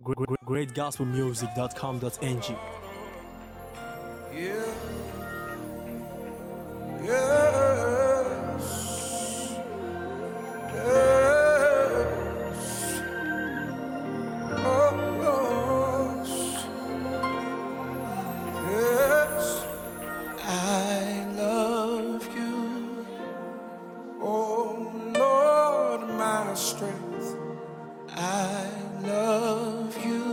greatgospelmusic.com.ng. Yeah. Yes. Yes. Oh, yes. Yes. I love you. Oh, Lord, my strength. I love you.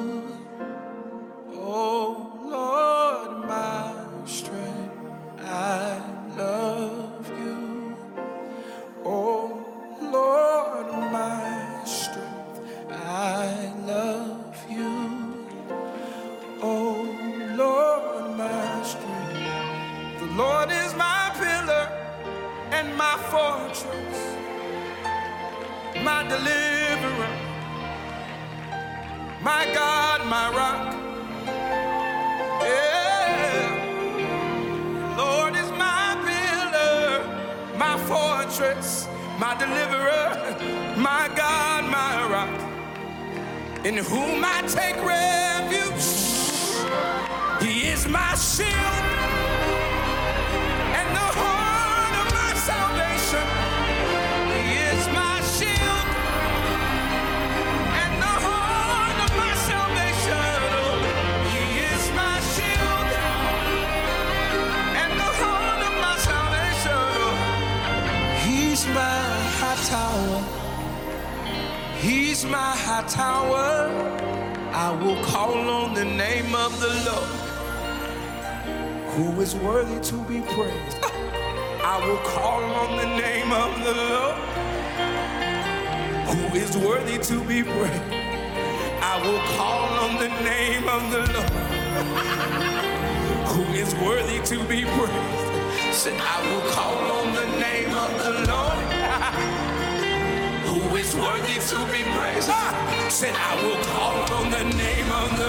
Oh, Lord, my strength. I love you. Oh, Lord, my strength. I love you. Oh, Lord, my strength. The Lord is my pillar and my fortress, my deliverer, my God, my rock. Yeah. Lord is my pillar, my fortress, my deliverer, my God, my rock, in whom I take refuge. He is my shield and the horn of my salvation. He is my shield and the horn of my salvation. He is my shield and the horn of my salvation. He's my high tower. He's my high tower. I will call on the name of the Lord, who is worthy to be praised. I will call on the name of the Lord, who is worthy to be praised. I will call on the name of the Lord, who is worthy to be praised. Said I will call on the name of the Lord, who is worthy to be praised. Said I will call on the name of the